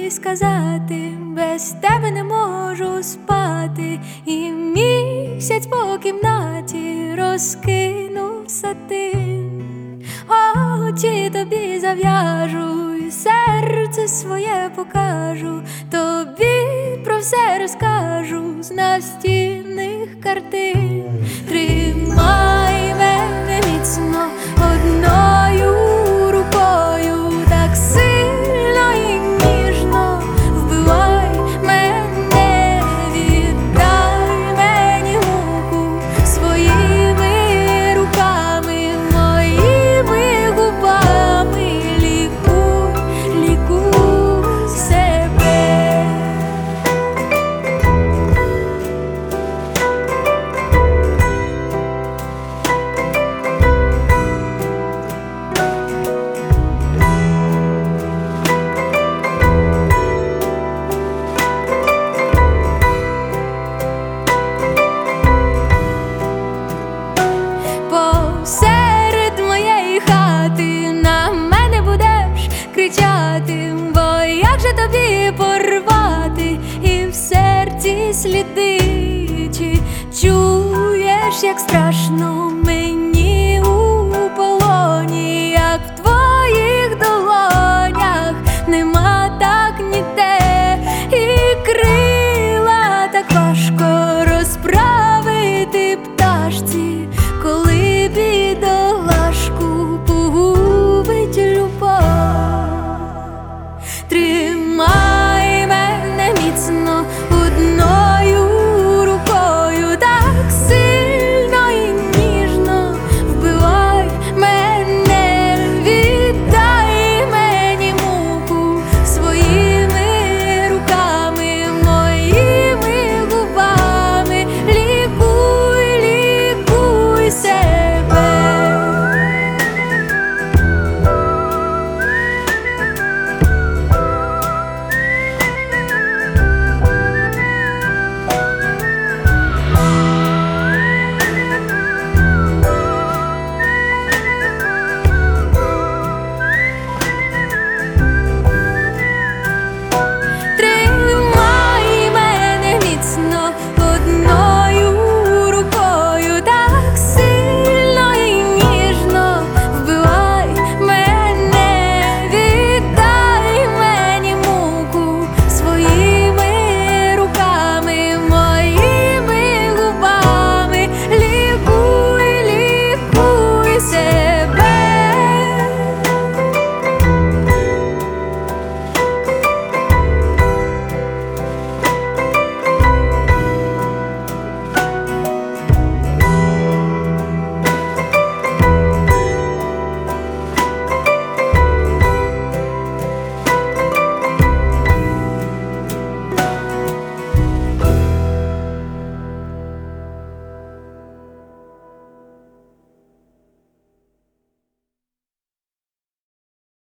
тобі сказати, без тебе не можу спати, і місяць по кімнаті розкинув сатин. Очі тобі зав'яжу, і серце своє покажу, тобі про все розкажу з настінних картин. Тримай мене міцно одною рукою, так сильно і ніжно вбивай мене, віддай мені муку своїми руками, моїми губами, лікуй, лікуй себе. Посеред моєї хати на мене будеш кричати, бо як же тобі порвати і в серці сліди? Чи чуєш, як страшно